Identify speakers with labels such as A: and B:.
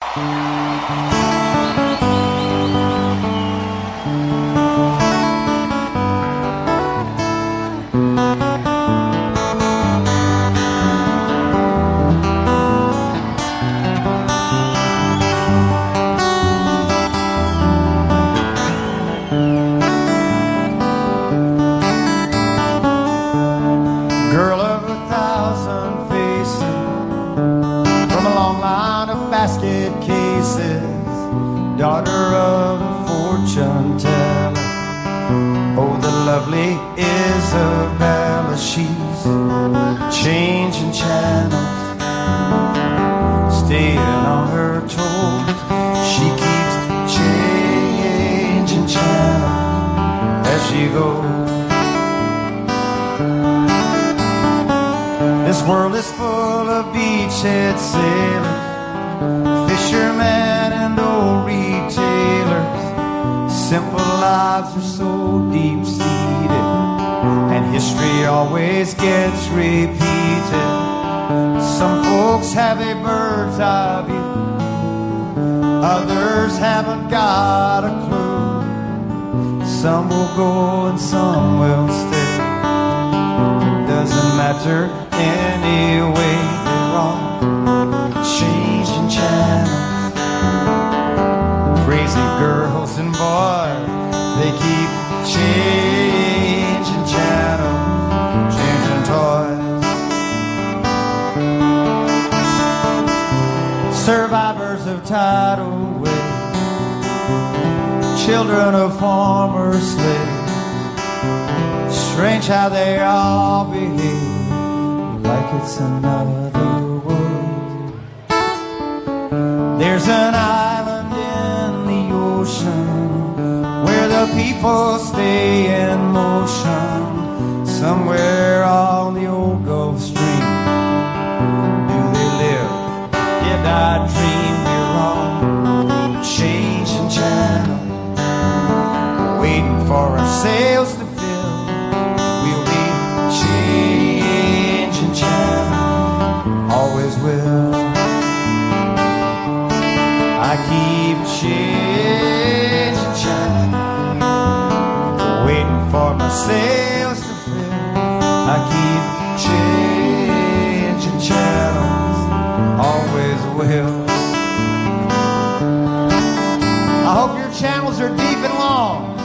A: Girl of 1,000 faces, from a long line of basket cases, daughter of a fortune teller. Oh, the lovely Isabella, she's changing channels, staying on her toes. She keeps changing channels as she goes. This world is full of beachhead sailors, fishermen and old retailers. Simple lives are so deep-seated, and history always gets repeated. Some folks have a bird's eye view, others haven't got a clue. Some will go and some will stay. It doesn't matter anyway, they're all changing channels. Crazy girls and boys, they keep changing channels, changing toys. Survivors of tidal waves, children of former slaves, strange how they all behave like it's another world. There's an island in the ocean where the people stay in motion, somewhere on the old Gulf Stream. Do they live? Did I dream? We're on changing channel, waiting for our sails to fill. We'll be changing channel, always will. I keep changing channel, waiting for my sails to fill. I keep changing channels, always will. I hope your channels are deep and long.